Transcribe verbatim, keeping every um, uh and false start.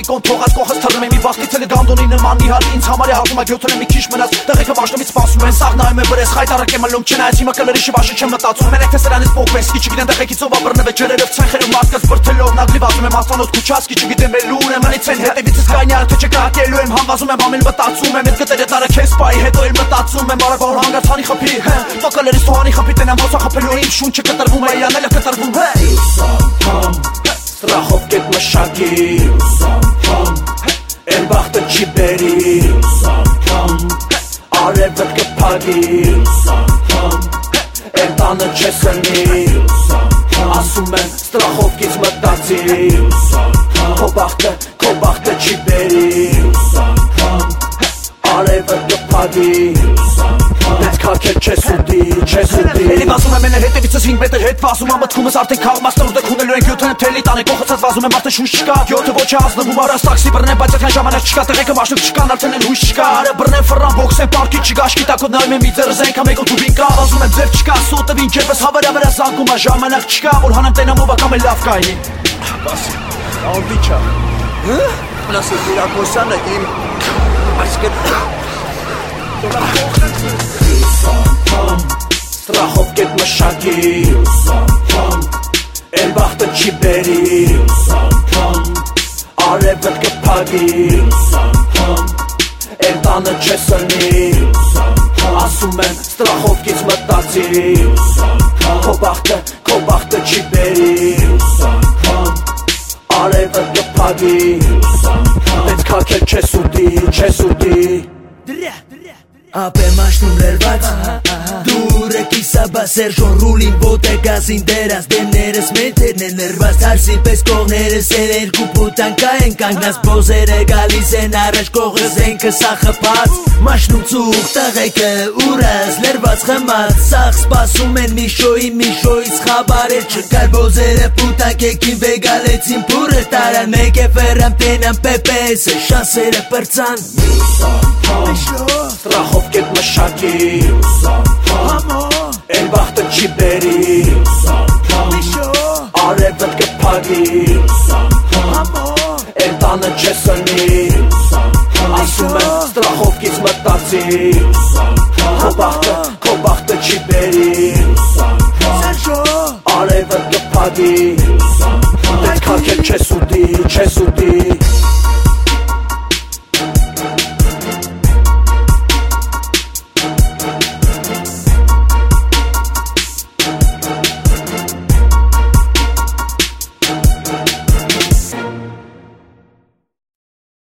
մի կոն թողած կողս թռնում եմ մի բախտի թելը գանդոնի նման իհար ինձ համար է հաղթում է գյոթն եմ մի քիչ մնաց տեղեքը բաշտումից սպասում են սաղ նայում է վրես խայտարակ եմ ալում չնայած հիմա կլերի շիվաշը չեմ մտածում մենեք թե սրանից փոխվեսկի չգիտեմ տեղեկից ով ապրնվե ջրերով ցանխերով մարդկած բրթելով նագլի վազում եմ աստանոց քուչասկի չգիտեմ էլ ուր եմ անից են հետևիցս կանյար թե չկրակելու եմ համվազում եմ ամեն մտածում եմ այդ գտերը տարը քեզ պայի հետո էլ մտածում եմ արագ որ հանգարցանի խփի տոկալերից թողանի խփի տենամ ոսա խփելու իմ շունչը կտրվում է իրանելը կտրվում է Strachov get mashagi El bakhta chi beri Arevët ke pagi El tane qesëni Asum en Strachov get matazi Ko bakhta, ko bakhta chi beri Arevët ke pagi Պետքա քեր չես ուտի, չես ուտի Էլի վազում եմ էներ հետևիցս հինգ մետր հետ վազում ամտքումս արդեն քաղմաս տրուտը քունելու են գյոթն եմ թելի տանը կողացած վազում եմ արդեն շուշ չկա Գյոթը ոչ է ազնվում արաս տաքսի բռնեմ բայց այդքան ժամանակ չկա տեղեքը մաշնուկ չկան արդեն էլ հույս չկա Արը բռնեմ ֆռան բոքսեն պարկի չկա աշկի տակոտ նայում եմ մի ձեր զենք ամեգո դուբին կա Վազում եմ ձեր չկա սուտվին ջեպս հավարա վրա զանգում ա ժամանակ չկա որ հանեմ տենամ ով ակամ էլ լավ կայնի Բասի, ալդիչա Պլասի դիրակոսանը իմ Այսկետ Strachov get mashagi El bakhta chi beri Arevët ke pagi El tane qesëni Asum en Strachov get matazi Ko bakhta, ko bakhta chi beri Arevët ke pagi Պետքա քեր չես ուտի, չես ուտի Ապե մաշնում լերված Դուր է կիսաբա Սերժոն ռուլին բոտ է գազին դերած Դեմներս մետերն են լրված Թարսի պես կողներս էր երկու պուտանկա են կանգնած Բոզերը գալիս են առաջ կողս ենքը սա խպած Մաշնում ծուղ տղեկը ուրաս լրված խմած Սաղ սպասում են միշոյի միշոյից խաբարեր Չկար բոզերը պուտանք եկին վեգալեցին պուրը տարան Մեկ է վերամ տենամ պեպեսը շանսերը պրծան Strachov get mashagi El bakhta chi beri Arevët ke pagi El tane qesëni Asum en Strachov get matazi Ko bakhta, ko bakhta chi beri Arevët ke pagi Պետքա քեր չես ուտի, չես ուտի